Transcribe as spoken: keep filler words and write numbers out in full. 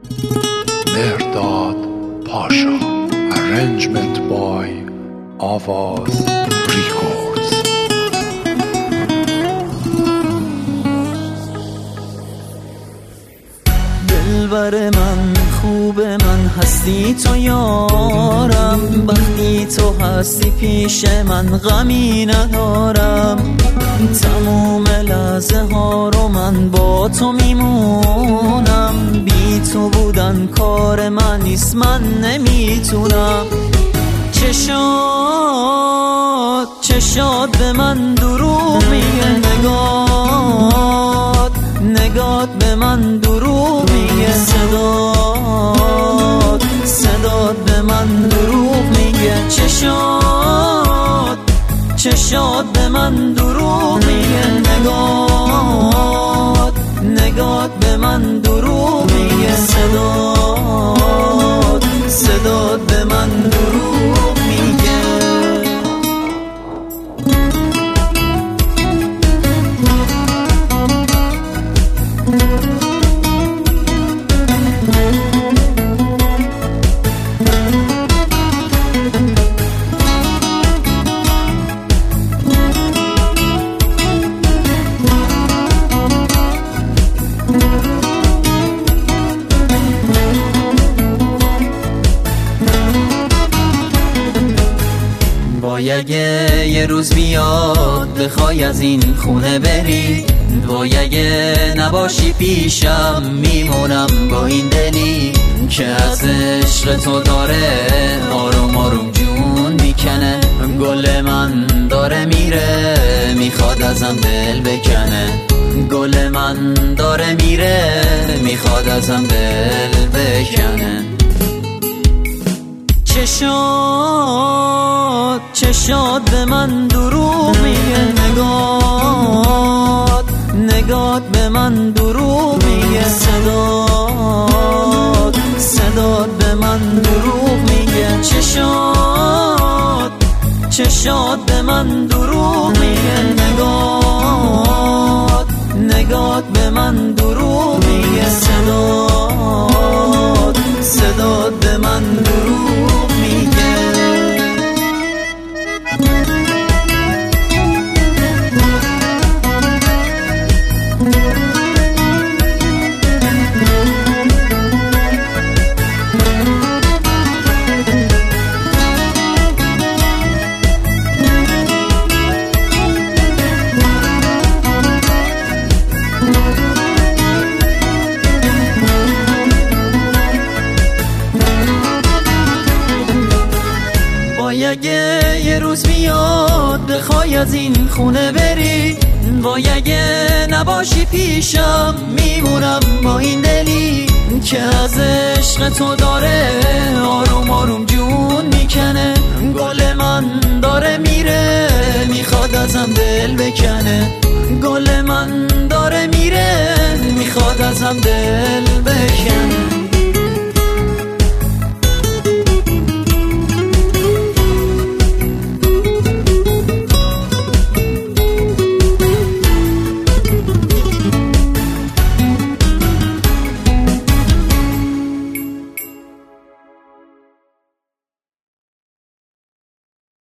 مهرداد پاشا. Arrangement by آواز ریکوردز. دلبر من، خوب من هستی تو یارم، وقتی تو هستی پیش من غمی ندارم. تموم لحظه ها رو من با تو میمونم، بی تو بودن کار من نیست، من نمیتونم. چشات چشات به من دروغ میگه، نگات نگات به من دروغ میگه، صدات صدات به من دروغ میگه. چشات چشات به من دروغ میگه، نگات نگات به من دروغ میگه، صدات صدات به من دروغ میگه. وای اگه یه روز بیاد بخوای از این خونه بری، وای اگه نباشی پیشم میمونم با این دلی که از عشق تو داره آروم آروم جون میکنه. گل من داره میره میخواد ازم دل بکنه، گل من داره میره میخواد ازم دل بکنه. چشات چشات به من دروغ میگه، نگات نگات به من دروغ میگه، صدات صدات به من دروغ میگه. چشات چشات به من دروغ میگه، نگات نگات به من دروغ میگه، صدات صدات به من دروغ میگه. وای اگه یه روز بیاد بخوای از این خونه بری، وای اگه نباشی پیشم میمونم با این دلی که از عشق تو داره آروم آروم جون میکنه. گل من داره میره میخواد ازم دل بکنه، گل من داره میره میخواد ازم دل بکنه.